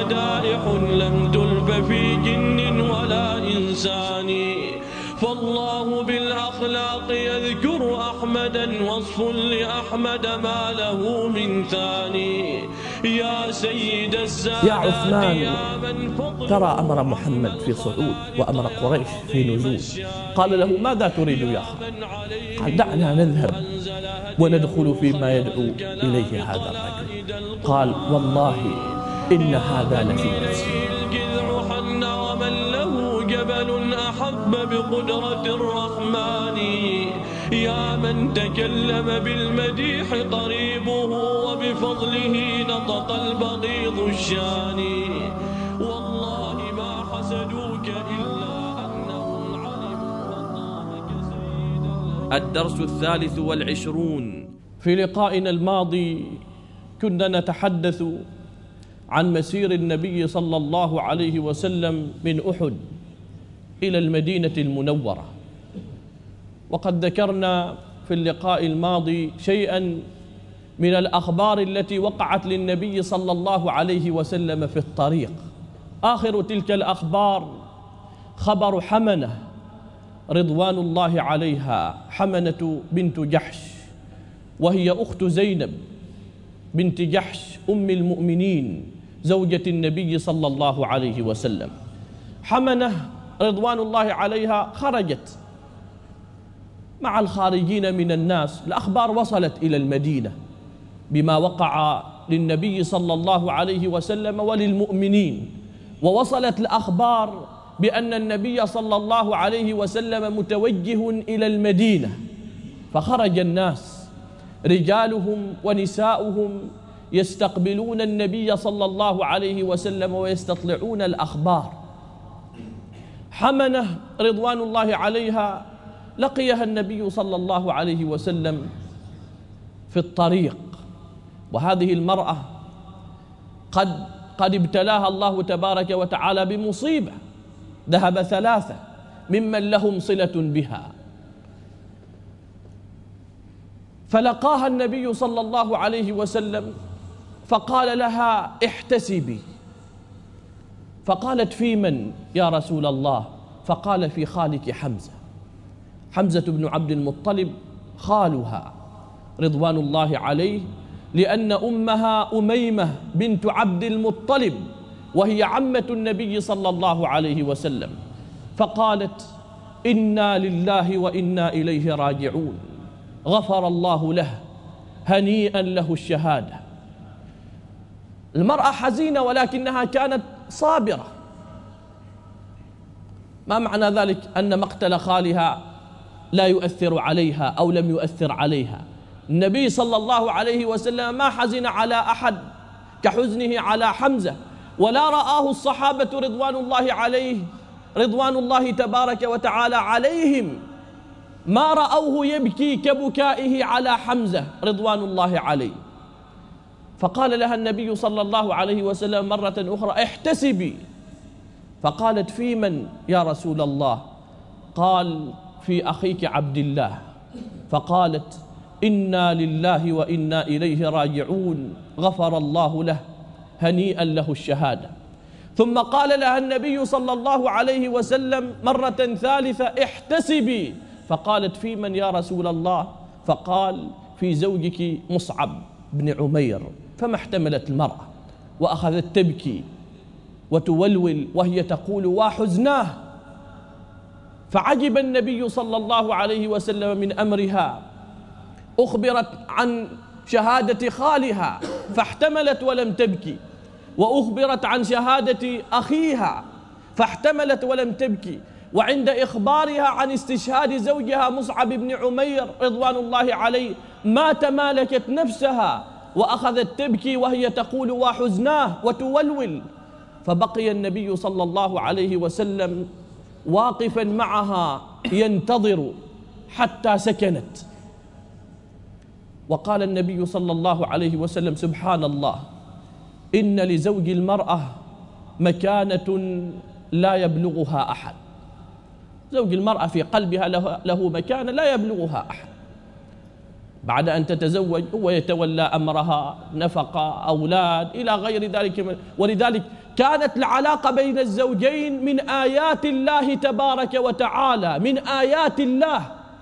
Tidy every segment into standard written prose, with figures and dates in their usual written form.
مدائح لم تلف في جن ولا إنسان. فالله بالأخلاق يذكر أحمدا وصف لأحمد ما له من ثاني. يا سيد السادات يا عثمان، يا من فضل ترى أمر محمد في صعود وأمر قريش في نزول. قال له ماذا تريد يا خالد؟ قال دعنا نذهب وندخل فيما يدعو إليه هذا الرجل. قال والله إن هذا لفي نفسي. ومن له جبل أحب بقدرة الرحمن. يا من تكلم بالمديح قريبه وبفضله نطق البغيض الشان. والله ما حسدوك إلا أنهم علموا الله كسيدا. الدرس 23. في لقائنا الماضي كنا نتحدث عن مسير النبي صلى الله عليه وسلم من أحد إلى المدينة المنورة، وقد ذكرنا في اللقاء الماضي شيئا من الأخبار التي وقعت للنبي صلى الله عليه وسلم في الطريق. آخر تلك الأخبار خبر حمنة رضوان الله عليها، حمنة بنت جحش، وهي أخت زينب بنت جحش أم المؤمنين زوجة النبي صلى الله عليه وسلم. حمنة رضوان الله عليها خرجت مع الخارجين من الناس. الأخبار وصلت إلى المدينة بما وقع للنبي صلى الله عليه وسلم وللمؤمنين، ووصلت الأخبار بأن النبي صلى الله عليه وسلم متوجه إلى المدينة. فخرج الناس رجالهم ونساؤهم يستقبلون النبي صلى الله عليه وسلم ويستطلعون الأخبار. حمنة رضوان الله عليها لقيها النبي صلى الله عليه وسلم في الطريق، وهذه المرأة قد ابتلاها الله تبارك وتعالى بمصيبة. ذهب 3 ممن لهم صلة بها، فلقاها النبي صلى الله عليه وسلم فقال لها احتسبي. فقالت في من يا رسول الله؟ فقال في خالك حمزة، حمزة بن عبد المطلب خالها رضوان الله عليه، لأن أمها أميمة بنت عبد المطلب وهي عمة النبي صلى الله عليه وسلم. فقالت إنا لله وإنا إليه راجعون، غفر الله له، هنيئا له الشهادة. المرأة حزينة ولكنها كانت صابرة. ما معنى ذلك أن مقتل خالها لا يؤثر عليها أو لم يؤثر عليها؟ النبي صلى الله عليه وسلم ما حزن على أحد كحزنه على حمزة، ولا رآه الصحابة رضوان الله عليه رضوان الله تبارك وتعالى عليهم ما رأوه يبكي كبكائه على حمزة رضوان الله عليه. فقال لها النبي صلى الله عليه وسلم مرة أخرى احتسبي. فقالت في من يا رسول الله؟ قال في أخيك عبد الله. فقالت إنا لله وإنا إليه راجعون، غفر الله له، هنيئا له الشهادة. ثم قال لها النبي صلى الله عليه وسلم مرة ثالثة احتسبي. فقالت في من يا رسول الله؟ فقال في زوجك مصعب بن عمير. فما احتملت المرأة وأخذت تبكي وتولول وهي تقول وحزناه. فعجب النبي صلى الله عليه وسلم من أمرها. أخبرت عن شهادة خالها فاحتملت ولم تبكي، وأخبرت عن شهادة أخيها فاحتملت ولم تبكي، وعند إخبارها عن استشهاد زوجها مصعب بن عمير رضوان الله عليه ما تمالكت نفسها وأخذت تبكي وهي تقول وحزناه وتولول. فبقي النبي صلى الله عليه وسلم واقفا معها ينتظر حتى سكنت. وقال النبي صلى الله عليه وسلم سبحان الله، إن لزوج المرأة مكانة لا يبلغها أحد. زوج المرأة في قلبها له مكانة لا يبلغها أحد. بعد أن تتزوج هو يتولى أمرها، نفقة، أولاد، إلى غير ذلك. ولذلك كانت العلاقة بين الزوجين من آيات الله تبارك وتعالى، من آيات الله،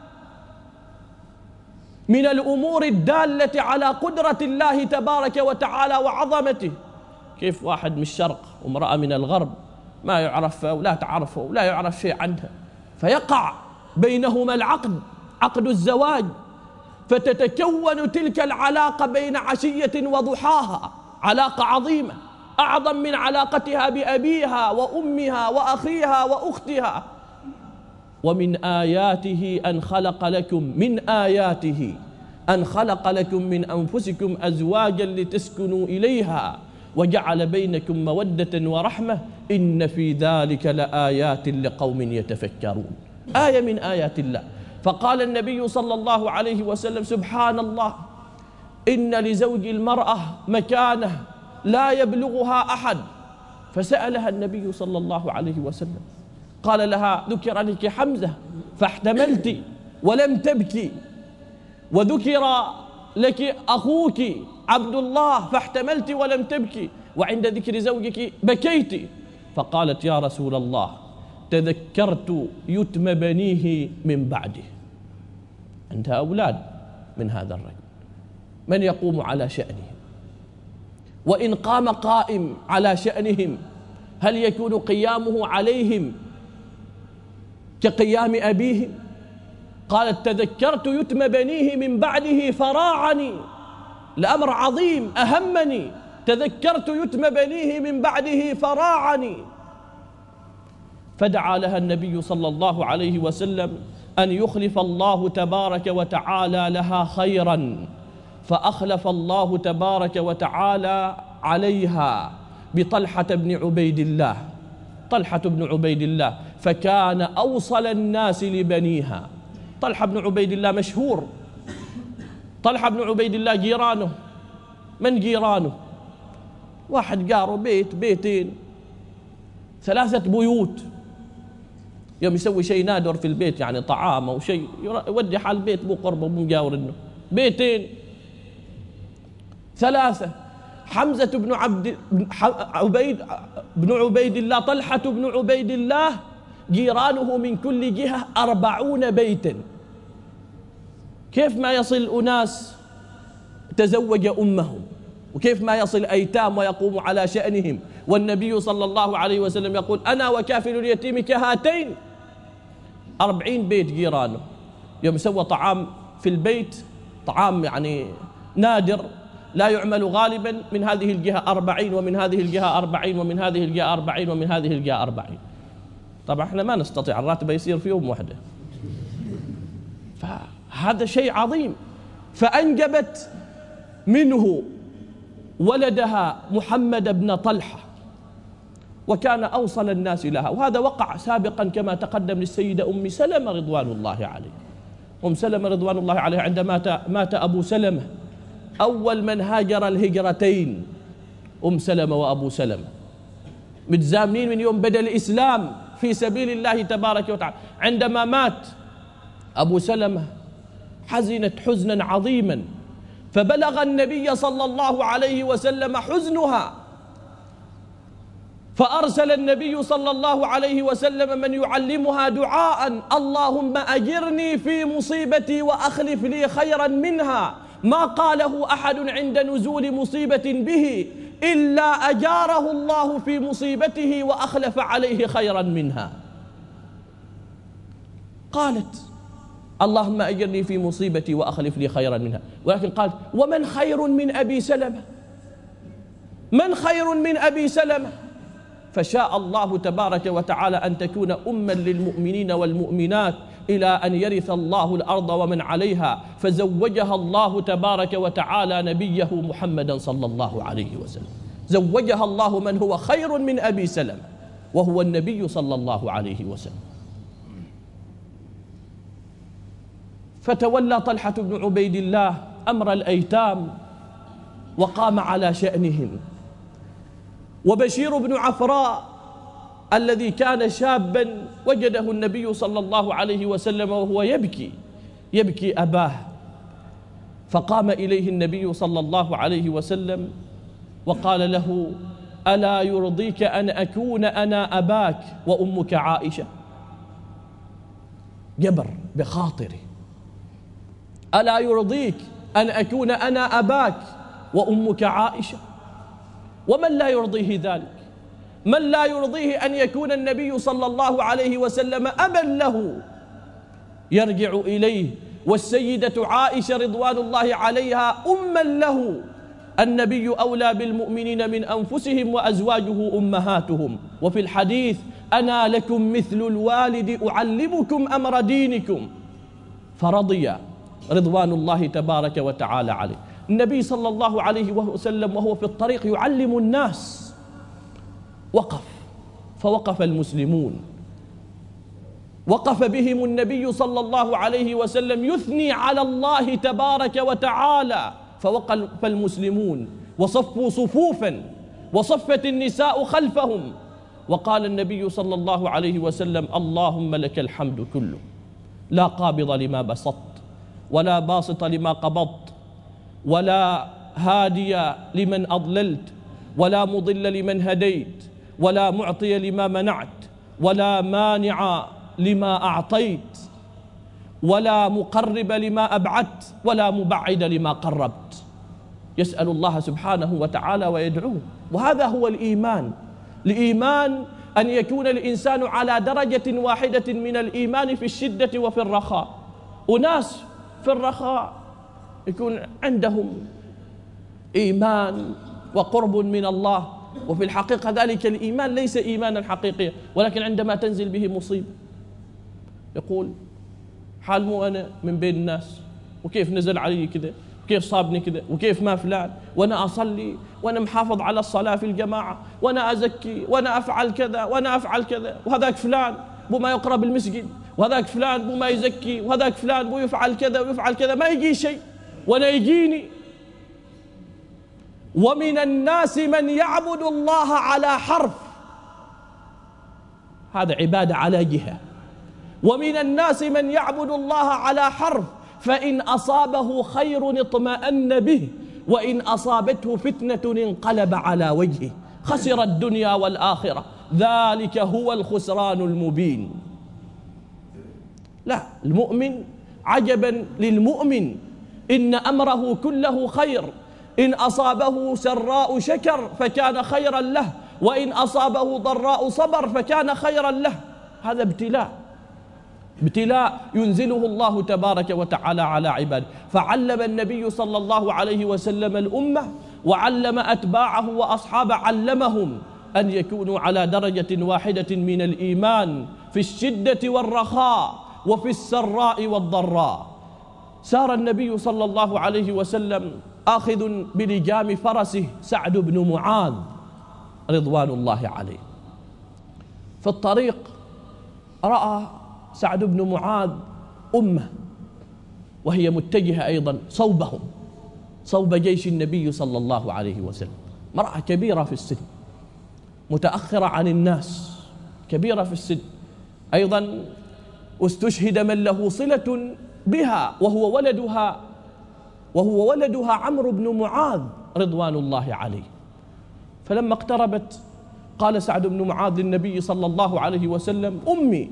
من الأمور الدالة على قدرة الله تبارك وتعالى وعظمته. كيف واحد من الشرق وامرأة من الغرب ما يعرف ولا تعرفه ولا يعرف شيء عنها، فيقع بينهما العقد، عقد الزواج، فتتكون تلك العلاقة بين عشية وضحاها، علاقة عظيمة أعظم من علاقتها بأبيها وأمها وأخيها وأختها. ومن آياته أن خلق لكم، من آياته أن خلق لكم من أنفسكم أزواجا لتسكنوا إليها وجعل بينكم مودة ورحمة إن في ذلك لآيات لقوم يتفكرون. آية من آيات الله. فقال النبي صلى الله عليه وسلم: سبحان الله، إن لزوج المرأة مكانة لا يبلغها أحد. فسألها النبي صلى الله عليه وسلم، قال لها: ذكر لك حمزة فاحتملت ولم تبكي، وذكر لك أخوك عبد الله فاحتملت ولم تبكي، وعند ذكر زوجك بكيت. فقالت: يا رسول الله، تذكرت يتم بنيه من بعده. عندها أولاد من هذا الرجل، من يقوم على شأنهم؟ وإن قام قائم على شأنهم هل يكون قيامه عليهم كقيام أبيهم؟ قالت: تذكرت يتم بنيه من بعده فراعني، الأمر عظيم أهمني، تذكرت يتم بنيه من بعده فراعني. فدعا لها النبي صلى الله عليه وسلم أن يخلف الله تبارك وتعالى لها خيرا، فأخلف الله تبارك وتعالى عليها بطلحة بن عبيد الله، طلحة بن عبيد الله، فكان أوصل الناس لبنيها. طلحة بن عبيد الله مشهور، طلحة بن عبيد الله جيرانه، من جيرانه؟ واحد جاره بيت بيتين 3 بيوت، يوم يسوي شيء نادر في البيت، يعني طعام أو شيء، يودي حال بيت مو قربه مو مجاور إنه بيتين 3. حمزة بن عبيد الله، طلحة بن عبيد الله، جيرانه من كل جهة 40 بيتا. كيف ما يصل أناس تزوج أمهم، وكيف ما يصل أيتام ويقوم على شأنهم، والنبي صلى الله عليه وسلم يقول: أنا وكافل اليتيم كهاتين. 40 بيت جيرانه، يوم سوى طعام في البيت، طعام يعني نادر لا يعمل غالبا، من هذه الجهة 40 ومن هذه الجهة 40 ومن هذه الجهة 40 ومن هذه الجهة 40. طبعا احنا ما نستطيع، الراتب يصير في يوم واحدة، فهذا شيء عظيم. فأنجبت منه ولدها محمد بن طلحة، وكان أوصل الناس لها. وهذا وقع سابقا كما تقدم للسيدة أم سلمة رضوان الله عليه. أم سلمة رضوان الله عليه عندما مات أبو سلمة، أول من هاجر الهجرتين أم سلمة وأبو سلمة، متزامنين من يوم بدأ الإسلام في سبيل الله تبارك وتعالى. عندما مات أبو سلمة حزنت حزنا عظيما، فبلغ النبي صلى الله عليه وسلم حزنها، فأرسل النبي صلى الله عليه وسلم من يعلمها دعاء: اللهم أجرني في مصيبتي وأخلف لي خيرا منها. ما قاله أحد عند نزول مصيبة به إلا أجاره الله في مصيبته وأخلف عليه خيرا منها. قالت: اللهم أجرني في مصيبتي وأخلف لي خيرا منها. ولكن قالت: ومن خير من أبي سلمة؟ من خير من أبي سلمة؟ فشاء الله تبارك وتعالى أن تكون أما للمؤمنين والمؤمنات إلى أن يرث الله الأرض ومن عليها، فزوجها الله تبارك وتعالى نبيه محمدا صلى الله عليه وسلم، زوجها الله من هو خير من أبي سلمة، وهو النبي صلى الله عليه وسلم. فتولى طلحة بن عبيد الله أمر الأيتام وقام على شأنهم. وبشير بن عفراء الذي كان شابا وجده النبي صلى الله عليه وسلم وهو يبكي أباه، فقام إليه النبي صلى الله عليه وسلم وقال له: ألا يرضيك أن أكون أنا أباك وأمك عائشة؟ جبر بخاطري. ألا يرضيك أن أكون أنا أباك وأمك عائشة؟ ومن لا يرضيه ذلك؟ من لا يرضيه أن يكون النبي صلى الله عليه وسلم أبا له يرجع إليه، والسيدة عائشة رضوان الله عليها أما له؟ النبي أولى بالمؤمنين من أنفسهم وأزواجه أمهاتهم. وفي الحديث: أنا لكم مثل الوالد أعلمكم أمر دينكم. فرضي رضوان الله تبارك وتعالى عليه. النبي صلى الله عليه وسلم وهو في الطريق يعلم الناس فوقف المسلمون، وقف بهم النبي صلى الله عليه وسلم يثني على الله تبارك وتعالى، فوقف المسلمون وصفوا صفوفا وصفت النساء خلفهم، وقال النبي صلى الله عليه وسلم: اللهم لك الحمد كله، لا قابض لما بسطت ولا باسط لما قبضت ولا هادي لمن أضللت ولا مضل لمن هديت ولا معطي لما منعت ولا مانع لما أعطيت ولا مقرب لما أبعدت ولا مبعد لما قربت. يسأل الله سبحانه وتعالى ويدعوه. وهذا هو الإيمان. الإيمان أن يكون الإنسان على درجة واحدة من الإيمان في الشدة وفي الرخاء. أناس في الرخاء يكون عندهم إيمان وقرب من الله، وفي الحقيقة ذلك الإيمان ليس إيمانا حقيقيا، ولكن عندما تنزل به مصيبة يقول: حال مو أنا من بين الناس، وكيف نزل علي كذا، وكيف صابني كذا، وكيف ما فلان، وأنا أصلي وأنا محافظ على الصلاة في الجماعة وأنا أزكي وأنا أفعل كذا وأنا أفعل كذا، وهذاك فلان بو ما يقرب المسجد، وهذاك فلان بو ما يزكي، وهذاك فلان بو يفعل كذا ويفعل كذا، ما يجي شيء وأنا يجيني. ومن الناس من يعبد الله على حرف، هذا عبادة على جهة. ومن الناس من يعبد الله على حرف، فإن أصابه خير اطمأن به وإن أصابته فتنة انقلب على وجهه خسر الدنيا والآخرة، ذلك هو الخسران المبين. لا، المؤمن عجبا للمؤمن إن أمره كله خير، إن أصابه سراء شكر فكان خيرا له، وإن أصابه ضراء صبر فكان خيرا له. هذا ابتلاء ينزله الله تبارك وتعالى على عباده. فعلم النبي صلى الله عليه وسلم الأمة وعلم أتباعه وأصحابه، علمهم أن يكونوا على درجة واحدة من الإيمان في الشدة والرخاء وفي السراء والضراء. سار النبي صلى الله عليه وسلم آخذ بلجام فرسه سعد بن معاذ رضوان الله عليه. في الطريق رأى سعد بن معاذ أمة وهي متجهة أيضا صوبهم، صوب جيش النبي صلى الله عليه وسلم، امرأة كبيرة في السن متأخرة عن الناس، كبيرة في السن أيضا، واستشهد من له صلة بها وهو ولدها عمرو بن معاذ رضوان الله عليه. فلما اقتربت قال سعد بن معاذ للنبي صلى الله عليه وسلم: أمي.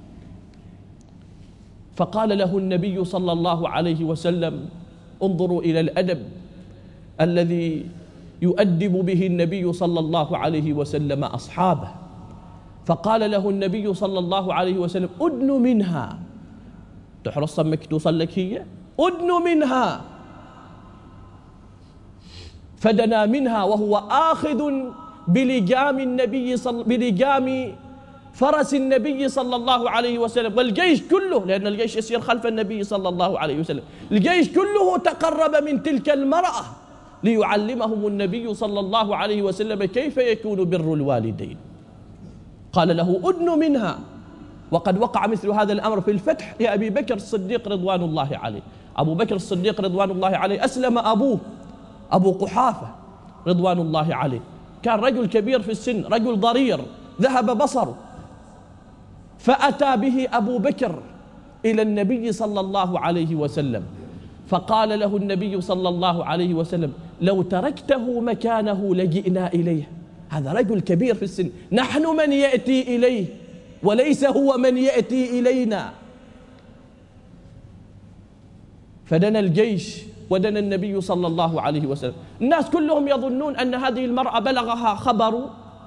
فقال له النبي صلى الله عليه وسلم: انظروا إلى الأدب الذي يؤدب به النبي صلى الله عليه وسلم أصحابه. فقال له النبي صلى الله عليه وسلم: أدن منها، تحرص صمك توصل لك هي، أدن منها. فدنا منها وهو آخذ بلجام فرس النبي صلى الله عليه وسلم، والجيش كله، لأن الجيش يسير خلف النبي صلى الله عليه وسلم، الجيش كله تقرب من تلك المرأة ليعلمهم النبي صلى الله عليه وسلم كيف يكون بر الوالدين. قال له: أدن منها. وقد وقع مثل هذا الأمر في الفتح لأبي بكر الصديق رضوان الله عليه. أبو بكر الصديق رضوان الله عليه أسلم أبوه أبو قحافة رضوان الله عليه، كان رجل كبير في السن، رجل ضرير ذهب بصره، فأتى به أبو بكر إلى النبي صلى الله عليه وسلم، فقال له النبي صلى الله عليه وسلم: لو تركته مكانه لجئنا إليه. هذا رجل كبير في السن، نحن من يأتي إليه وليس هو من يأتي إلينا. فدنا الجيش ودنا النبي صلى الله عليه وسلم. الناس كلهم يظنون أن هذه المرأة بلغها خبر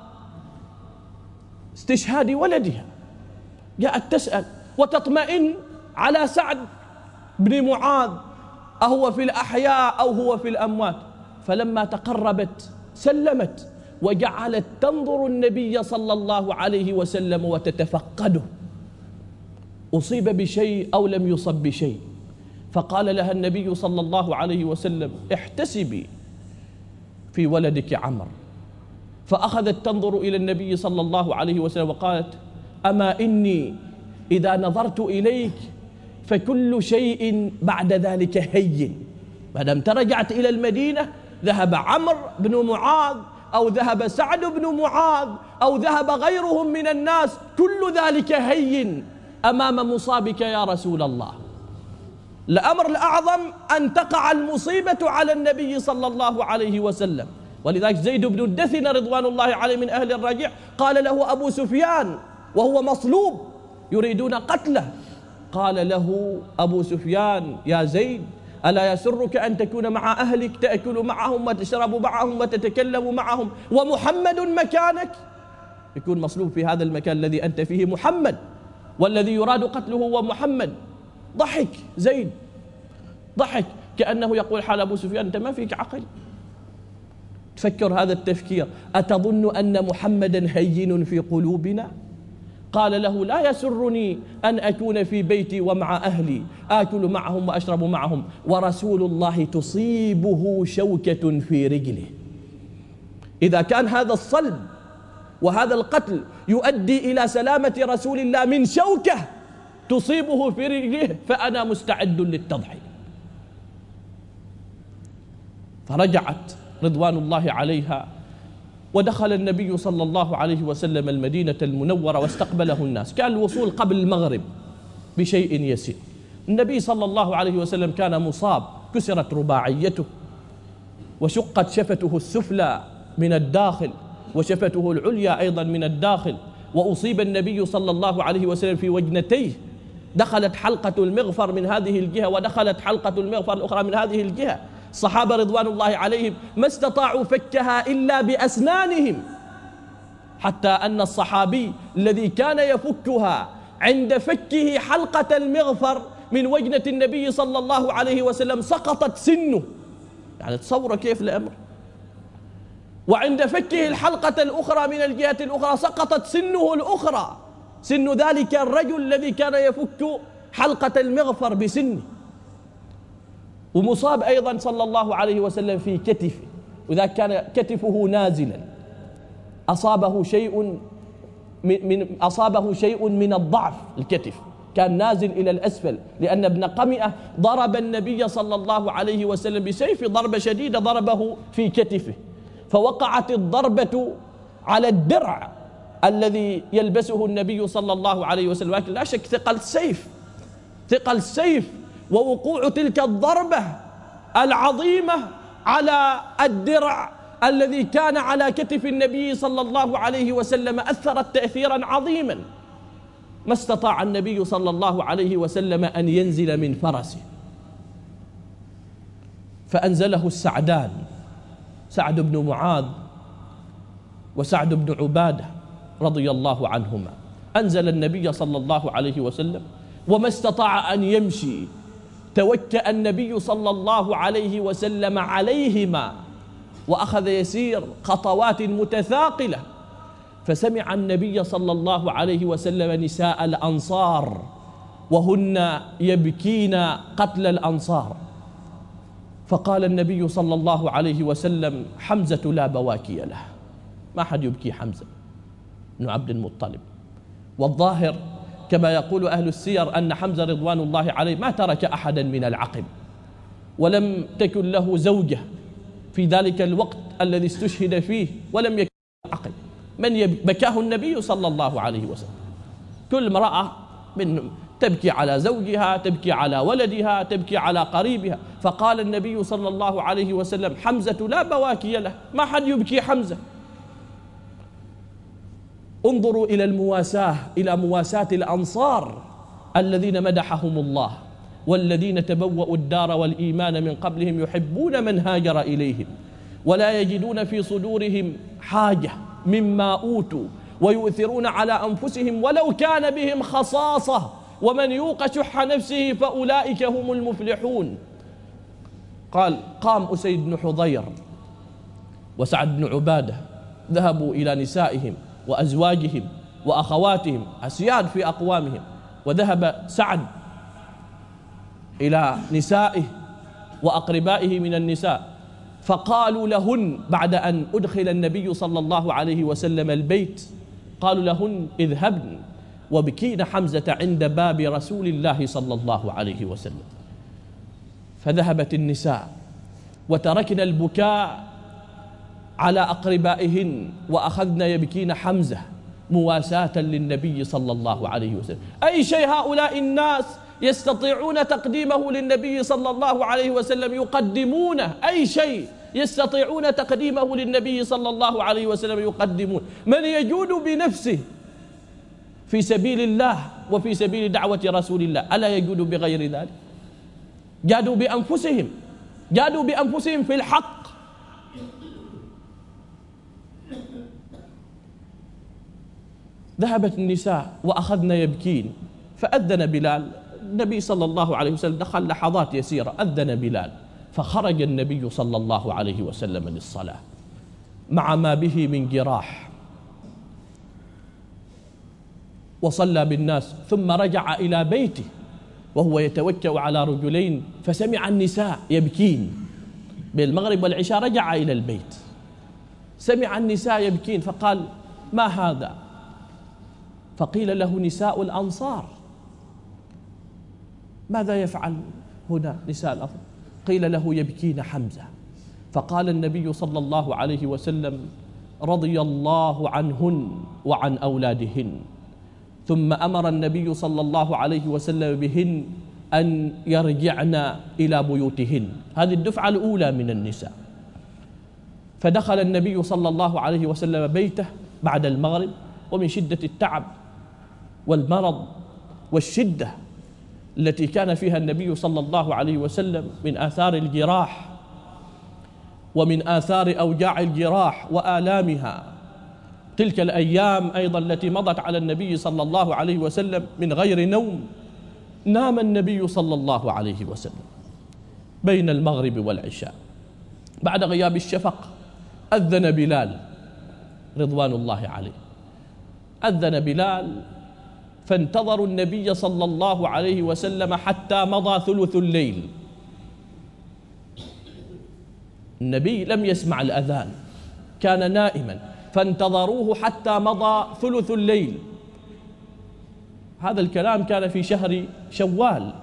استشهاد ولدها، جاءت تسأل وتطمئن على سعد بن معاذ أهو في الأحياء أو هو في الأموات. فلما تقربت سلمت وجعلت تنظر النبي صلى الله عليه وسلم وتتفقده، أصيب بشيء أو لم يصب بشيء. فقال لها النبي صلى الله عليه وسلم احتسبي في ولدك عمرو. فأخذت تنظر إلى النبي صلى الله عليه وسلم وقالت أما إني إذا نظرت إليك فكل شيء بعد ذلك هين. ما دمت رجعت إلى المدينة ذهب عمرو بن معاذ أو ذهب سعد بن معاذ أو ذهب غيرهم من الناس، كل ذلك هين أمام مصابك يا رسول الله. الأمر الأعظم أن تقع المصيبة على النبي صلى الله عليه وسلم. ولذلك زيد بن الدثنة رضوان الله عليه من أهل الرجيع قال له أبو سفيان وهو مصلوب يريدون قتله، قال له أبو سفيان يا زيد ألا يسرك أن تكون مع أهلك تأكل معهم وتشرب معهم وتتكلم معهم ومحمد مكانك؟ يكون مصلوب في هذا المكان الذي أنت فيه محمد، والذي يراد قتله هو محمد. ضحك زيد، ضحك كأنه يقول حال أبو سفيان أنت ما فيك عقل، تفكر هذا التفكير، أتظن أن محمدا هين في قلوبنا؟ قال له لا يسرني أن أكون في بيتي ومع أهلي آكل معهم وأشرب معهم ورسول الله تصيبه شوكة في رجله. إذا كان هذا الصلب وهذا القتل يؤدي إلى سلامة رسول الله من شوكة تصيبه في رجله فأنا مستعد للتضحية. فرجعت رضوان الله عليها ودخل النبي صلى الله عليه وسلم المدينة المنورة واستقبله الناس. كان الوصول قبل المغرب بشيء يسير. النبي صلى الله عليه وسلم كان مصاب، كسرت رباعيته وشقت شفته السفلى من الداخل وشفته العليا أيضا من الداخل، وأصيب النبي صلى الله عليه وسلم في وجنتيه، دخلت حلقة المغفر من هذه الجهة ودخلت حلقة المغفر الأخرى من هذه الجهة. الصحابة رضوان الله عليهم ما استطاعوا فكها إلا بأسنانهم، حتى أن الصحابي الذي كان يفكها عند فكه حلقة المغفر من وجنة النبي صلى الله عليه وسلم سقطت سنه، يعني تصور كيف الأمر. وعند فكه الحلقة الأخرى من الجهة الأخرى سقطت سنه الأخرى، سن ذلك الرجل الذي كان يفك حلقة المغفر بسنه. ومصاب أيضا صلى الله عليه وسلم في كتفه، وإذا كان كتفه نازلا أصابه شيء من الضعف. الكتف كان نازل إلى الأسفل لأن ابن قمئة ضرب النبي صلى الله عليه وسلم بسيف ضربة شديدة، ضربه في كتفه، فوقعت الضربة على الدرع الذي يلبسه النبي صلى الله عليه وسلم. لكن لا شك ثقل السيف ووقوع تلك الضربة العظيمة على الدرع الذي كان على كتف النبي صلى الله عليه وسلم أثرت تأثيرا عظيما. ما استطاع النبي صلى الله عليه وسلم أن ينزل من فرسه، فأنزله السعدان، سعد بن معاذ وسعد بن عبادة رضي الله عنهما. أنزل النبي صلى الله عليه وسلم وما استطاع أن يمشي، توكأ النبي صلى الله عليه وسلم عليهما وأخذ يسير خطوات متثاقلة. فسمع النبي صلى الله عليه وسلم نساء الأنصار وهن يبكين قتل الأنصار، فقال النبي صلى الله عليه وسلم حمزة لا بواكي له، ما حد يبكي حمزة بن عبد المطلب. والظاهر كما يقول أهل السير أن حمزة رضوان الله عليه ما ترك أحدا من العقب، ولم تكن له زوجة في ذلك الوقت الذي استشهد فيه، ولم يكن عقب. من بكاه النبي صلى الله عليه وسلم. كل امرأة من تبكي على زوجها، تبكي على ولدها، تبكي على قريبها. فقال النبي صلى الله عليه وسلم حمزة لا بواكي له، ما حد يبكي حمزة. انظروا إلى المواساة، إلى مواساة الأنصار الذين مدحهم الله: والذين تبوأوا الدار والإيمان من قبلهم يحبون من هاجر إليهم ولا يجدون في صدورهم حاجة مما أوتوا ويؤثرون على أنفسهم ولو كان بهم خصاصة ومن يوق شح نفسه فأولئك هم المفلحون. قال: قام أسيد بن حضير وسعد بن عبادة، ذهبوا إلى نسائهم وأزواجهم وأخواتهم أسياد في أقوامهم، وذهب سعد إلى نسائه وأقربائه من النساء، فقالوا لهن بعد أن أدخل النبي صلى الله عليه وسلم البيت، قالوا لهن: اذهبن وبكين حمزة عند باب رسول الله صلى الله عليه وسلم. فذهبت النساء وتركن البكاء على أقربائهن وأخذن يبكين حمزة مواساة للنبي صلى الله عليه وسلم. أي شيء هؤلاء الناس يستطيعون تقديمه للنبي صلى الله عليه وسلم يقدمونه، أي شيء يستطيعون تقديمه للنبي صلى الله عليه وسلم يقدمون. من يجود بنفسه في سبيل الله وفي سبيل دعوة رسول الله ألا يجود بغير ذلك؟ جادوا بأنفسهم في الحق. ذهبت النساء وأخذن يبكين، فأذن بلال. النبي صلى الله عليه وسلم دخل لحظات يسيرة، أذن بلال، فخرج النبي صلى الله عليه وسلم للصلاة مع ما به من جراح، وصلى بالناس ثم رجع إلى بيته وهو يتوكأ على رجلين، فسمع النساء يبكين بالمغرب والعشاء. رجع إلى البيت سمع النساء يبكين فقال: ما هذا؟ فقيل له: نساء الأنصار. ماذا يفعل هنا نساء الأنصار؟ قيل له: يبكين حمزة. فقال النبي صلى الله عليه وسلم: رضي الله عنهن وعن أولادهن. ثم أمر النبي صلى الله عليه وسلم بهن أن يرجعن إلى بيوتهن. هذه الدفعة الأولى من النساء. فدخل النبي صلى الله عليه وسلم بيته بعد المغرب، ومن شدة التعب والمرض والشدة التي كان فيها النبي صلى الله عليه وسلم من آثار الجراح ومن آثار أوجاع الجراح وآلامها، تلك الأيام أيضا التي مضت على النبي صلى الله عليه وسلم من غير نوم، نام النبي صلى الله عليه وسلم بين المغرب والعشاء. بعد غياب الشفق أذن بلال رضوان الله عليه، أذن بلال، فانتظروا النبي صلى الله عليه وسلم حتى مضى ثلث الليل. النبي لم يسمع الأذان، كان نائما، فانتظروه حتى مضى ثلث الليل. هذا الكلام كان في شهر شوال،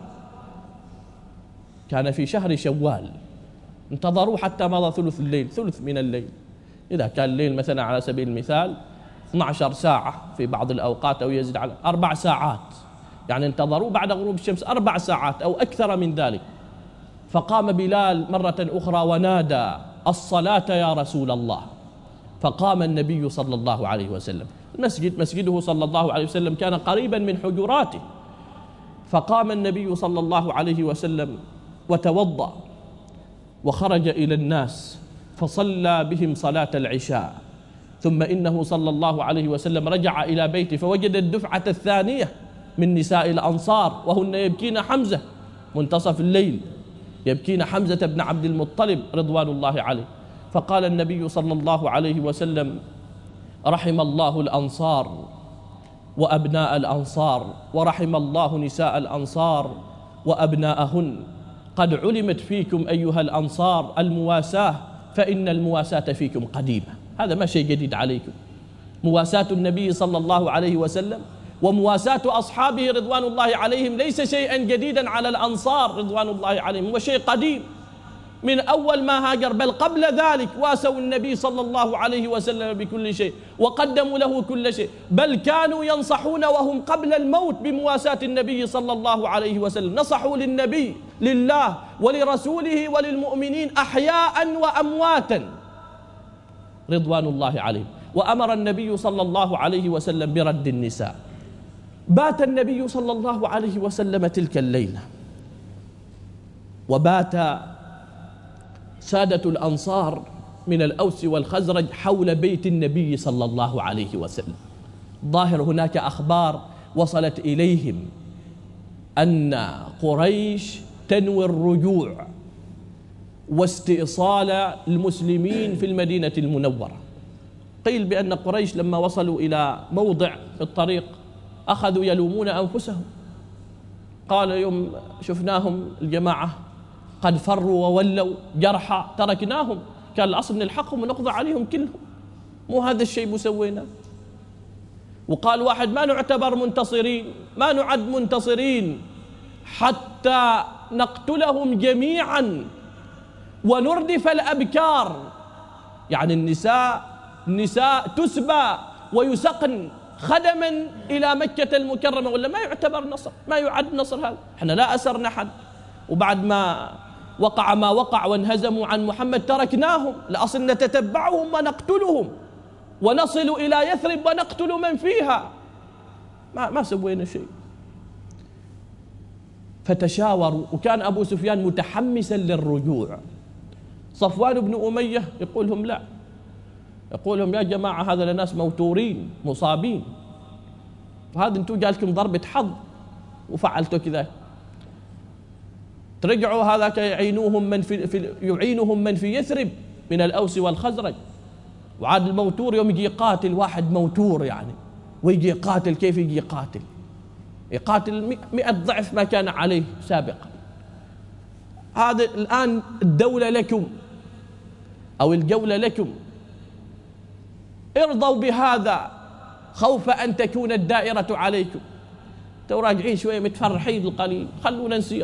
انتظروه حتى مضى ثلث الليل، ثلث من الليل. إذا كان الليل مثلا على سبيل المثال 12 ساعة في بعض الأوقات أو يزيد على 4 ساعات، يعني انتظروا بعد غروب الشمس 4 ساعات أو أكثر من ذلك. فقام بلال مرة أخرى ونادى: الصلاة يا رسول الله. فقام النبي صلى الله عليه وسلم، مسجده صلى الله عليه وسلم كان قريبا من حجراته، فقام النبي صلى الله عليه وسلم وتوضأ وخرج إلى الناس فصلى بهم صلاة العشاء. ثم إنه صلى الله عليه وسلم رجع إلى بيته فوجد الدفعة الثانية من نساء الأنصار وهن يبكين حمزة منتصف الليل، يبكين حمزة بن عبد المطلب رضوان الله عليه. فقال النبي صلى الله عليه وسلم: رحم الله الأنصار وأبناء الأنصار، ورحم الله نساء الأنصار وأبناءهن، قد علمت فيكم أيها الأنصار المواساة، فإن المواساة فيكم قديمة. هذا ما شيء جديد عليكم، مواساة النبي صلى الله عليه وسلم ومواساة أصحابه رضوان الله عليهم ليس شيئا جديدا على الأنصار رضوان الله عليهم، هو شيء قديم من أول ما هاجر، بل قبل ذلك واسوا النبي صلى الله عليه وسلم بكل شيء وقدموا له كل شيء، بل كانوا ينصحون وهم قبل الموت بمواساة النبي صلى الله عليه وسلم، نصحوا للنبي لله ولرسوله وللمؤمنين أحياء وأمواتا رضوان الله عليهم. وأمر النبي صلى الله عليه وسلم برد النساء. بات النبي صلى الله عليه وسلم تلك الليلة، وبات سادة الأنصار من الأوس والخزرج حول بيت النبي صلى الله عليه وسلم. ظاهر هناك أخبار وصلت إليهم أن قريش تنوي الرجوع واستئصال المسلمين في المدينة المنورة. قيل بأن قريش لما وصلوا إلى موضع في الطريق أخذوا يلومون أنفسهم، قال يوم شفناهم الجماعة قد فروا وولوا جرحى تركناهم، كان الأصل نلحقهم ونقضى عليهم كلهم، مو هذا الشيء مسوينا. وقال واحد ما نعتبر منتصرين، ما نعد منتصرين حتى نقتلهم جميعا ونردف الأبكار، يعني النساء تسبى ويسقن خدما إلى مكة المكرمة، ولا ما يعتبر نصر، ما يعد نصر هذا. احنا لا أسرنا حد، وبعد ما وقع وانهزموا عن محمد تركناهم، لأصل نتتبعهم ونقتلهم ونصل إلى يثرب ونقتل من فيها، ما سوينا شيء. فتشاوروا، وكان أبو سفيان متحمسا للرجوع. صفوان بن أمية يقول لهم لا، يقول لهم يا جماعة هذا الناس موتورين مصابين، وهذا انتم جالكم ضربة حظ وفعلتوا كذا، ترجعوا هذاك يعينهم من في يثرب من الأوس والخزرج. وعاد الموتور يوم يجي يقاتل واحد موتور يعني، ويجي يقاتل كيف يجي يقاتل 100 ضعف ما كان عليه سابقا. هذا الآن الدولة لكم أو الجولة لكم، ارضوا بهذا خوف أن تكون الدائرة عليكم. تو راجعين شوية متفرحين القليل، خلونا نسير.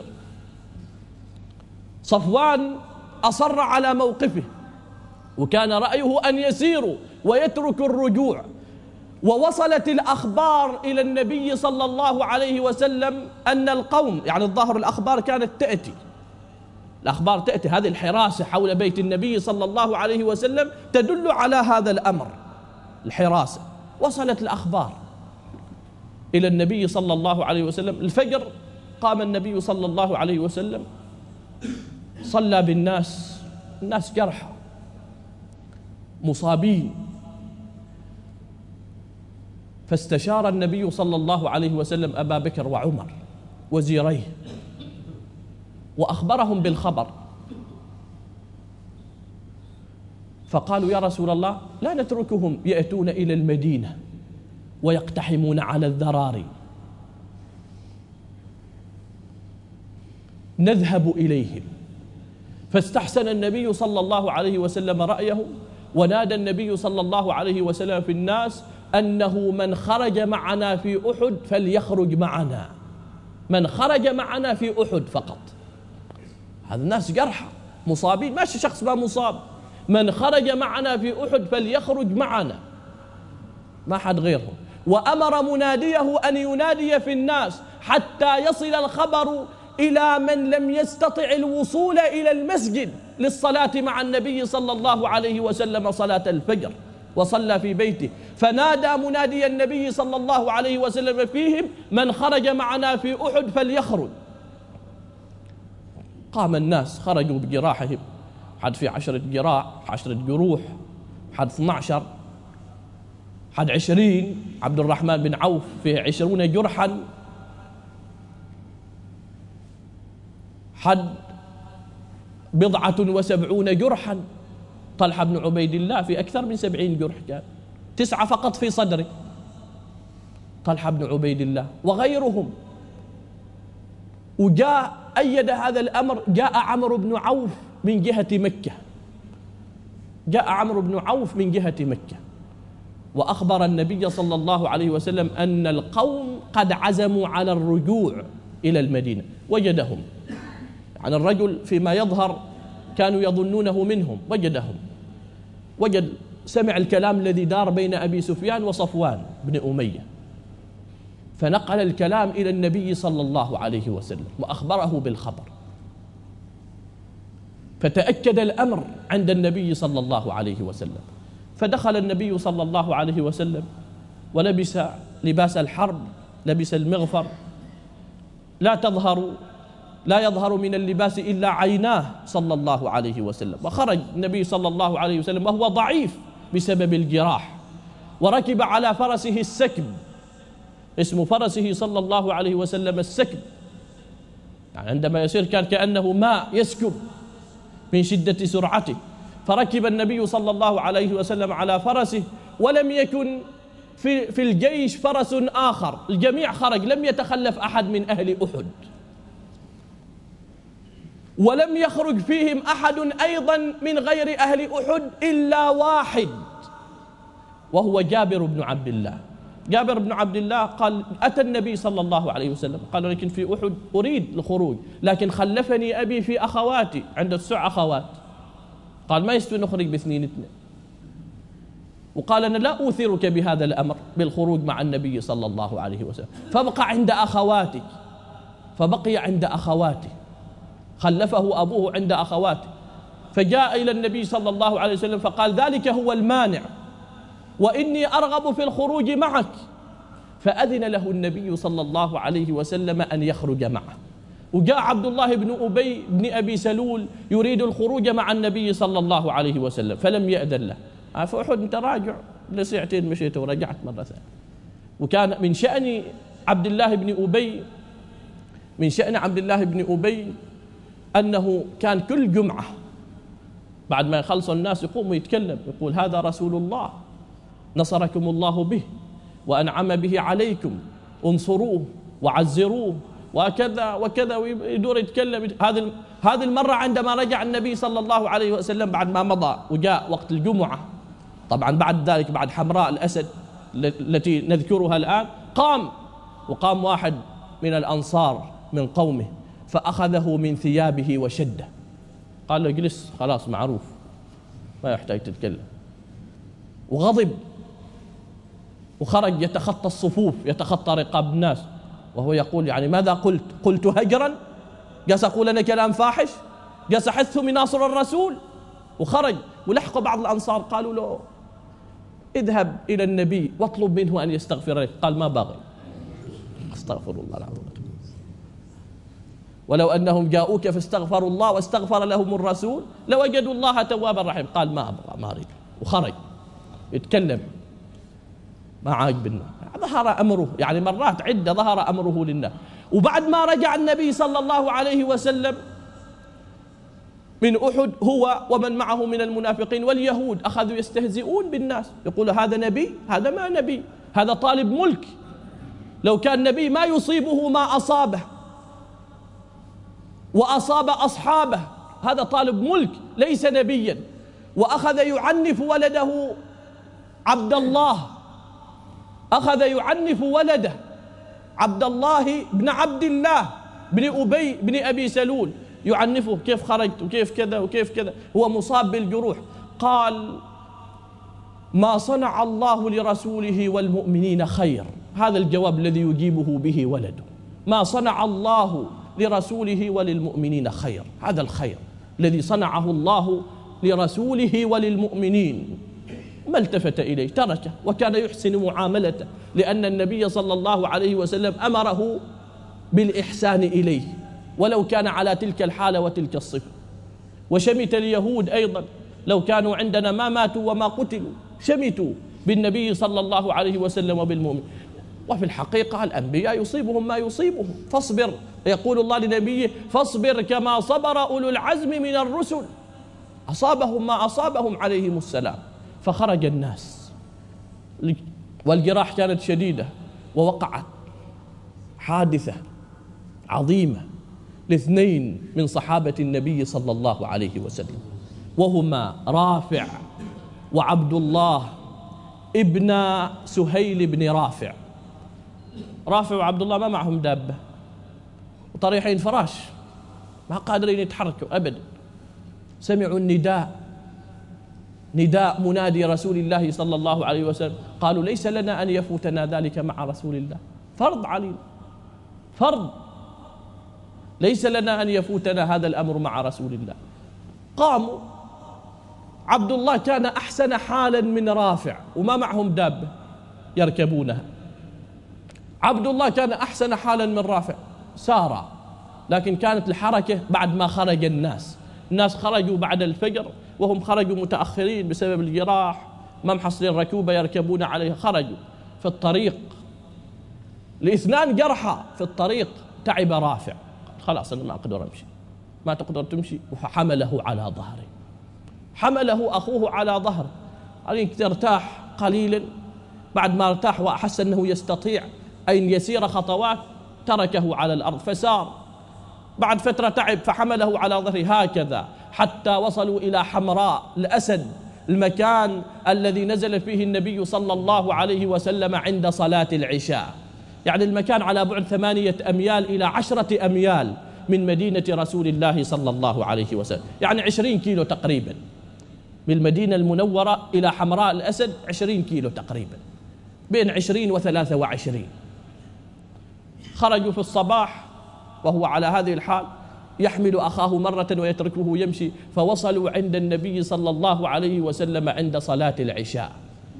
صفوان أصر على موقفه، وكان رأيه أن يسيروا ويتركوا الرجوع. ووصلت الأخبار إلى النبي صلى الله عليه وسلم أن القوم، يعني الظاهر الأخبار كانت تأتي، الأخبار تأتي، هذه الحراسة حول بيت النبي صلى الله عليه وسلم تدل على هذا الأمر، الحراسة. وصلت الأخبار إلى النبي صلى الله عليه وسلم. الفجر قام النبي صلى الله عليه وسلم، صلى بالناس، الناس جرحى مصابين، فاستشار النبي صلى الله عليه وسلم أبا بكر وعمر وزيريه وأخبرهم بالخبر، فقالوا يا رسول الله لا نتركهم يأتون إلى المدينة ويقتحمون على الذراري، نذهب إليهم. فاستحسن النبي صلى الله عليه وسلم رأيه، ونادى النبي صلى الله عليه وسلم في الناس أنه من خرج معنا في أحد فليخرج معنا، من خرج معنا في أحد فقط. هذا الناس جرحى مصابين، ماشي شخص ما مصاب، من خرج معنا في أحد فليخرج معنا، ما حد غيرهم. وأمر مناديه أن ينادي في الناس حتى يصل الخبر إلى من لم يستطع الوصول إلى المسجد للصلاة مع النبي صلى الله عليه وسلم صلاة الفجر، وصلى في بيته. فنادى منادي النبي صلى الله عليه وسلم فيهم من خرج معنا في أحد فليخرج. قام الناس خرجوا بجراحهم، حد في 10 جراح، 10 جروح، حد 12، حد 20. عبد الرحمن بن عوف فيه 20 جرحا، حد 70 جرحا. طلحة بن عبيد الله في أكثر من 70 جرح، كان 9 فقط في صدره طلحة بن عبيد الله وغيرهم. وجاء أيد هذا الأمر، جاء عمرو بن عوف من جهة مكة، جاء عمرو بن عوف من جهة مكة وأخبر النبي صلى الله عليه وسلم أن القوم قد عزموا على الرجوع إلى المدينة. وجدهم، يعني الرجل فيما يظهر كانوا يظنونه منهم، وجد سمع الكلام الذي دار بين أبي سفيان وصفوان بن أمية، فنقل الكلام إلى النبي صلى الله عليه وسلم وأخبره بالخبر، فتأكد الأمر عند النبي صلى الله عليه وسلم. فدخل النبي صلى الله عليه وسلم ولبس لباس الحرب، لبس المغفر، لا يظهر من اللباس إلا عيناه صلى الله عليه وسلم. وخرج النبي صلى الله عليه وسلم وهو ضعيف بسبب الجراح، وركب على فرسه السكب، اسم فرسه صلى الله عليه وسلم السكب، يعني عندما يسير كان كأنه ماء يسكب من شدة سرعته. فركب النبي صلى الله عليه وسلم على فرسه، ولم يكن في الجيش فرس آخر، الجميع خرج، لم يتخلف أحد من أهل أحد، ولم يخرج فيهم أحد أيضا من غير أهل أحد إلا واحد، وهو جابر بن عبد الله. جابر بن عبد الله قال: أتى النبي صلى الله عليه وسلم قال: لكن في أحد أريد الخروج، لكن خلفني أبي في أخواتي، عنده 9 أخوات، قال ما يستوي نخرج ب2 وقال: أنا لا أوثرك بهذا الأمر بالخروج مع النبي صلى الله عليه وسلم، فبقى عند أخواتك، خلفه أبوه عند أخواته. فجاء إلى النبي صلى الله عليه وسلم فقال: ذلك هو المانع، وإني أرغب في الخروج معك. فأذن له النبي صلى الله عليه وسلم أن يخرج معه. وجاء عبد الله بن أبي بن أبي سلول يريد الخروج مع النبي صلى الله عليه وسلم، فلم يأذن له. فأحد أنت راجع لساعتين مشيت ورجعت مرة ثانية. وكان من شأن عبد الله بن أبي أنه كان كل جمعة بعد ما يخلص الناس يقوم ويتكلم، يقول: هذا رسول الله نصركم الله به وأنعم به عليكم، انصروه وعزروه وكذا وكذا، ويدور يتكلم. هذه المرة عندما رجع النبي صلى الله عليه وسلم بعد ما مضى وجاء وقت الجمعة، طبعا بعد ذلك بعد حمراء الأسد التي نذكرها الآن، وقام واحد من الأنصار من قومه فأخذه من ثيابه وشده، قال له: اجلس، خلاص معروف ما يحتاج تتكلم. وغضب وخرج يتخطى الصفوف، يتخطى رقاب الناس، وهو يقول: يعني ماذا قلت هجرا؟ جالس أقول أنا كلام فاحش؟ جالس أحث من ناصر الرسول؟ وخرج ولحق بعض الأنصار قالوا له: اذهب إلى النبي واطلب منه أن يستغفر لك. قال: ما باغي، استغفر الله العظيم، ولو أنهم جاءوك فاستغفروا الله واستغفر لهم الرسول لوجدوا الله توابا رحيما. قال: ما أبغى، ما أريد. وخرج يتكلم، ما عاجبنا، ظهر أمره، يعني مرات عدة ظهر أمره لله. وبعد ما رجع النبي صلى الله عليه وسلم من أحد هو ومن معه من المنافقين واليهود أخذوا يستهزئون بالناس، يقول: هذا نبي؟ هذا ما نبي، هذا طالب ملك، لو كان نبي ما يصيبه ما أصابه وأصاب أصحابه، هذا طالب ملك ليس نبيا. وأخذ يعنف ولده عبد الله، أخذ يعنف ولده عبد الله بن عبد الله بن أبي بن أبي سلول، يعنفه: كيف خرجت وكيف كذا وكيف كذا، هو مصاب بالجروح. قال: ما صنع الله لرسوله والمؤمنين خير. هذا الجواب الذي يجيبه به ولده: ما صنع الله لرسوله وللمؤمنين خير، هذا الخير الذي صنعه الله لرسوله وللمؤمنين. ما التفت إليه، تركه، وكان يحسن معاملته، لأن النبي صلى الله عليه وسلم أمره بالإحسان إليه ولو كان على تلك الحالة وتلك الصفة. وشمت اليهود أيضا، لو كانوا عندنا ما ماتوا وما قتلوا، شمتوا بالنبي صلى الله عليه وسلم وبالمؤمن. وفي الحقيقة الأنبياء يصيبهم ما يصيبهم، فاصبر، يقول الله لنبيه: فاصبر كما صبر أولو العزم من الرسل، أصابهم ما أصابهم عليهم السلام. فخرج الناس والجراح كانت شديدة، ووقعت حادثة عظيمة ل2 من صحابة النبي صلى الله عليه وسلم، وهما رافع وعبد الله ابن سهيل بن رافع. رافع وعبد الله ما معهم دابة، وطريحين فراش، ما قادرين يتحركوا أبدا. سمعوا نداء منادي رسول الله صلى الله عليه وسلم، قالوا: ليس لنا أن يفوتنا ذلك مع رسول الله، فرض علينا، فرض، ليس لنا أن يفوتنا هذا الأمر مع رسول الله. قاموا عبد الله كان أحسن حالا من رافع وما معهم دابة يركبونها. عبد الله كان أحسن حالا من رافع سارة، لكن كانت الحركة بعد ما خرج الناس خرجوا بعد الفجر وهم خرجوا متأخرين بسبب الجراح، ما محصلين ركوبة يركبون عليها، خرجوا في الطريق ل2 جرحى في الطريق. تعب رافع، خلاص أنا ما أقدر أمشي. ما تقدر تمشي، وحمله على ظهره، حمله أخوه على ظهره. عليك ترتاح قليلا. بعد ما ارتاح وأحس أنه يستطيع أن يسير خطوات تركه على الأرض فسار. بعد فترة تعب فحمله على ظهره هكذا حتى وصلوا إلى حمراء الأسد، المكان الذي نزل فيه النبي صلى الله عليه وسلم عند صلاة العشاء. يعني المكان على بعد 8 أميال إلى 10 أميال من مدينة رسول الله صلى الله عليه وسلم، يعني 20 كيلو تقريبا من المدينة المنورة إلى حمراء الأسد، 20 كيلو تقريبا، بين 20 و23. خرجوا في الصباح وهو على هذه الحال، يحمل أخاه مرة ويتركه يمشي، فوصلوا عند النبي صلى الله عليه وسلم عند صلاة العشاء.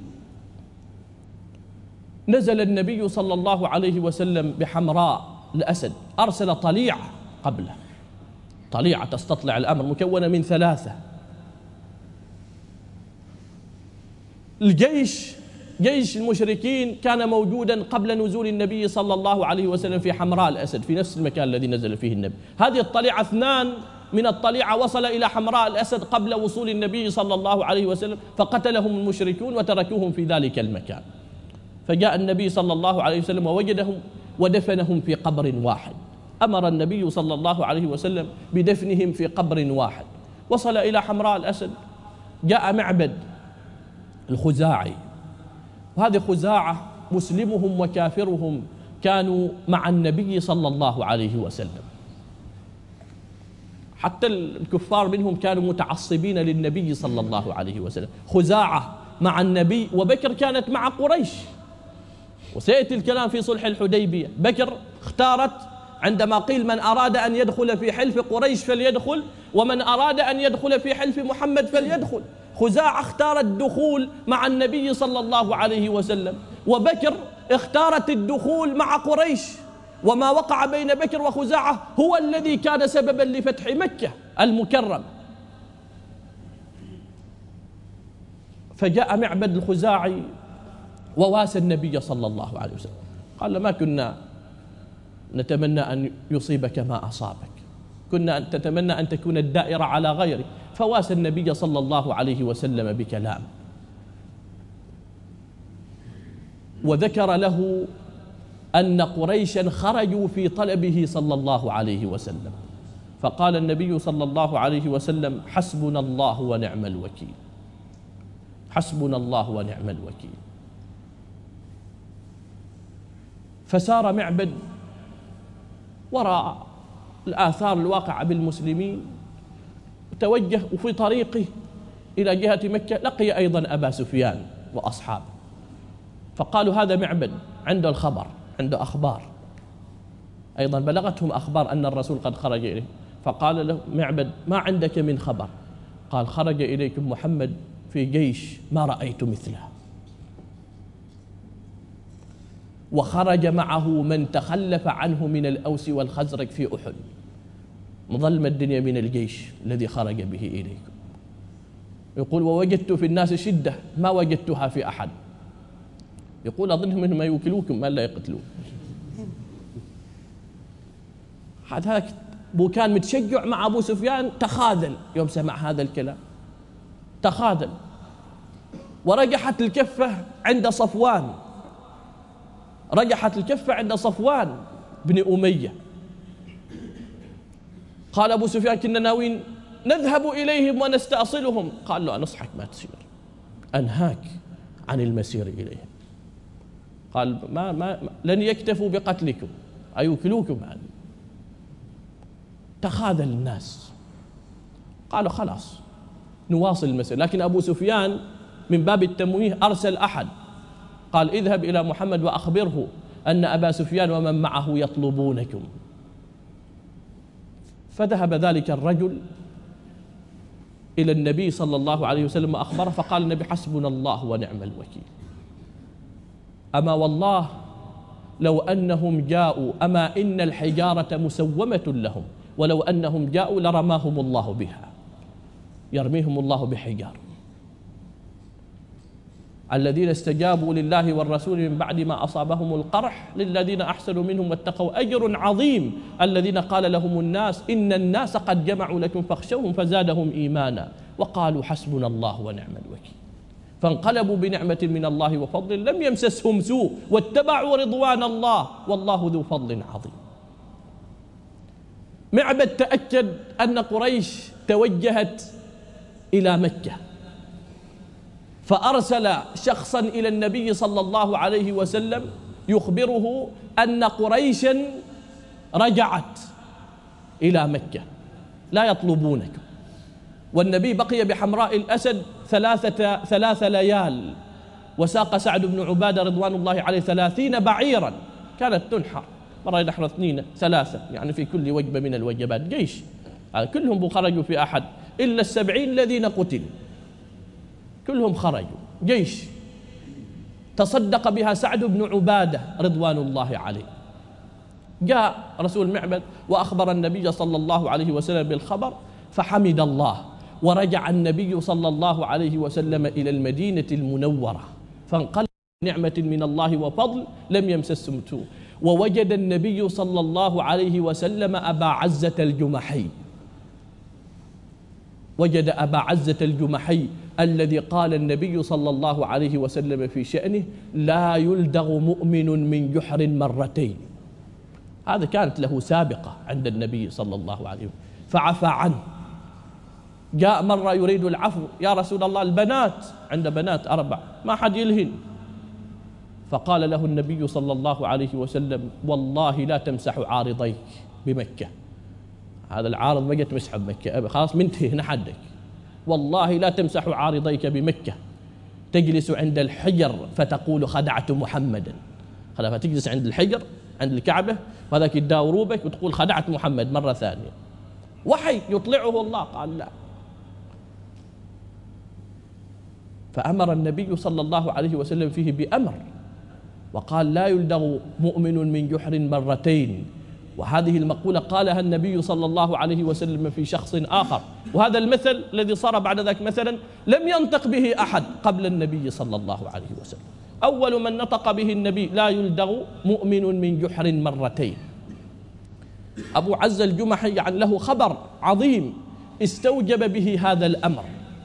نزل النبي صلى الله عليه وسلم بحمراء الأسد، أرسل طليعة قبله، طليعة تستطلع الأمر مكونة من 3. جيش المشركين كان موجودا قبل نزول النبي صلى الله عليه وسلم في حمراء الأسد، في نفس المكان الذي نزل فيه النبي. هذه الطليعة 2 من الطليعة وصل إلى حمراء الأسد قبل وصول النبي صلى الله عليه وسلم، فقتلهم المشركون وتركوهم في ذلك المكان. فجاء النبي صلى الله عليه وسلم ووجدهم ودفنهم في قبر واحد. أمر النبي صلى الله عليه وسلم بدفنهم في قبر واحد. وصل إلى حمراء الأسد، جاء معبد الخزاعي، وهذه خزاعة مسلمهم وكافرهم كانوا مع النبي صلى الله عليه وسلم، حتى الكفار منهم كانوا متعصبين للنبي صلى الله عليه وسلم. خزاعة مع النبي، وبكر كانت مع قريش، وسيأتي الكلام في صلح الحديبية. بكر اختارت عندما قيل من أراد أن يدخل في حلف قريش فليدخل، ومن أراد أن يدخل في حلف محمد فليدخل. خزاعة اختارت الدخول مع النبي صلى الله عليه وسلم، وبكر اختارت الدخول مع قريش. وما وقع بين بكر وخزاعة هو الذي كان سببا لفتح مكة المكرم. فجاء معبد الخزاعي وواسى النبي صلى الله عليه وسلم، قال ما كنا نتمنى أن يصيبك ما أصابك، كنا نتمنى أن تكون الدائرة على غيرك. فواسى النبي صلى الله عليه وسلم بكلام، وذكر له أن قريشا خرجوا في طلبه صلى الله عليه وسلم. فقال النبي صلى الله عليه وسلم حسبنا الله ونعم الوكيل، حسبنا الله ونعم الوكيل. فسار معبد وراء الآثار الواقعة بالمسلمين، توجه وفي طريقه إلى جهة مكة لقي أيضا أبا سفيان وأصحابه، فقالوا هذا معبد عنده الخبر، عنده أخبار، أيضا بلغتهم أخبار أن الرسول قد خرج إليه. فقال له معبد ما عندك من خبر؟ قال خرج إليكم محمد في جيش ما رأيت مثله، وخرج معه من تخلف عنه من الأوس والخزرج في أحد، مظلم الدنيا من الجيش الذي خرج به إليكم. يقول ووجدت في الناس شدة ما وجدتها في أحد. يقول أظنهم إنهم يوكلوكم ما لا يقتلون. هذا كان متشجع مع أبو سفيان، تخاذل يوم سمع هذا الكلام، تخاذل. ورجحت الكفة عند صفوان، رجحت الكفة عند صفوان بن أمية. قال أبو سفيان كنا ناوين نذهب إليهم ونستأصلهم. قال له أنصحك ما تسير، أنهاك عن المسير إليهم. قال ما لن يكتفوا بقتلكم أيوكلوكم. تخاذل الناس. قالوا خلاص نواصل المسير. لكن أبو سفيان من باب التمويه أرسل أحد، قال اذهب إلى محمد وأخبره أن أبا سفيان ومن معه يطلبونكم. فذهب ذلك الرجل إلى النبي صلى الله عليه وسلم وأخبره، فقال النبي: حسبنا الله ونعم الوكيل. أما والله لو أنهم جاءوا، أما إن الحجارة مسومة لهم، ولو أنهم جاءوا لرماهم الله بها، يرميهم الله بحجار. الذين استجابوا لله والرسول من بعد ما أصابهم القرح للذين أحسنوا منهم واتقوا أجر عظيم. الذين قال لهم الناس إن الناس قد جمعوا لكم فاخشوهم فزادهم إيمانا وقالوا حسبنا الله ونعم الوكيل. فانقلبوا بنعمة من الله وفضل لم يمسسهم سوء واتبعوا رضوان الله والله ذو فضل عظيم. معبد تأكد أن قريش توجهت إلى مكة، فأرسل شخصا إلى النبي صلى الله عليه وسلم يخبره أن قريشا رجعت إلى مكة لا يطلبونك. والنبي بقي بحمراء الأسد ثلاث ليال، وساق سعد بن عبادة رضوان الله عليه 30 بعيرا كانت تنحر، مرة نحن 2 3 يعني في كل وجبة من الوجبات جيش، كلهم خرجوا في أحد إلا 70 الذين قتلوا، كلهم خرجوا جيش تصدق بها سعد بن عبادة رضوان الله عليه. جاء رسول معبد وأخبر النبي صلى الله عليه وسلم بالخبر، فحمد الله، ورجع النبي صلى الله عليه وسلم إلى المدينة المنورة، فانقلب نعمة من الله وفضل لم يمسسهم سوء. ووجد النبي صلى الله عليه وسلم أبا عزة الجمحي، وجد أبا عزة الجمحي الذي قال النبي صلى الله عليه وسلم في شأنه: لا يلدغ مؤمن من جحر مرتين. هذا كانت له سابقة عند النبي صلى الله عليه وسلم فعفى عنه. جاء مرة يريد العفو: يا رسول الله البنات، عند بنات 4 ما حد يلهن. فقال له النبي صلى الله عليه وسلم: والله لا تمسح عارضيك بمكة، هذا العارض ما جت مسحه بمكة خلاص منتهي هنا حدك، والله لا تمسح عارضيك بمكة، تجلس عند الحجر فتقول خدعت محمدا، فتجلس عند الحجر عند الكعبة وهذاك يداوروا بك وتقول خدعت محمد مرة ثانية. وحي يطلعه الله، قال لا. فأمر النبي صلى الله عليه وسلم فيه بأمر وقال: لا يلدغ مؤمن من جحر مرتين. وهذه المقولة قالها النبي صلى الله عليه وسلم في شخص آخر، وهذا المثل الذي صار بعد ذلك مثلا لم ينطق به أحد قبل النبي صلى الله عليه وسلم. أول من نطق به النبي: لا يلدغ مؤمن من جحر مرتين. أبو عزة الجمحي يعني له خبر عظيم استوجب به هذا الأمر.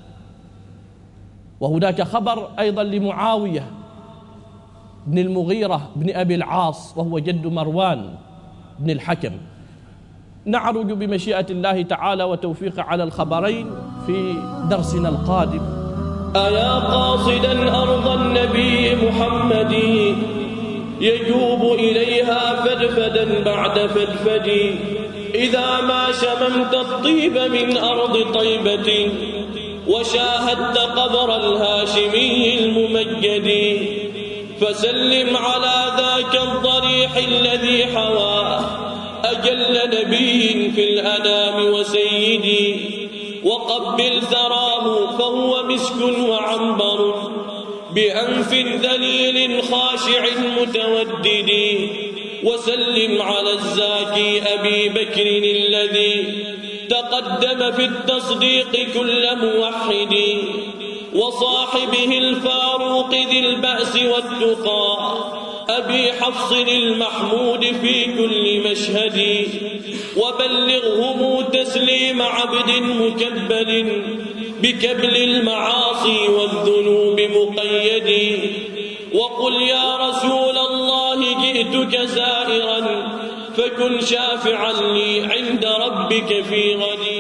وهناك خبر أيضا لمعاوية بن المغيرة بن أبي العاص وهو جد مروان بن الحكم. نعرج بمشيئة الله تعالى وتوفيق على الخبرين في درسنا القادم. أيا قاصدا أرض النبي محمد يجوب إليها فدفدا بعد فدفد، إذا ما شممت الطيب من أرض طيبة وشاهدت قبر الهاشمي الممجد، فسلم على ذاك الضريح الذي حواه أجل نبي في الأنام وسيدي، وقبل ثراه فهو مسك وعنبر بأنف ذليل خاشع متودد، وسلم على الزاكي أبي بكر الذي تقدم في التصديق كل موحد، وصاحبه الفاروق ذي البأس والتقى أبي حفص المحمود في كل مشهد، وبلغهم تسليم عبد مكبل بكبل المعاصي والذنوب مقيد، وقل يا رسول الله جئتك زائرا فكن شافعا لي عند ربك في غد.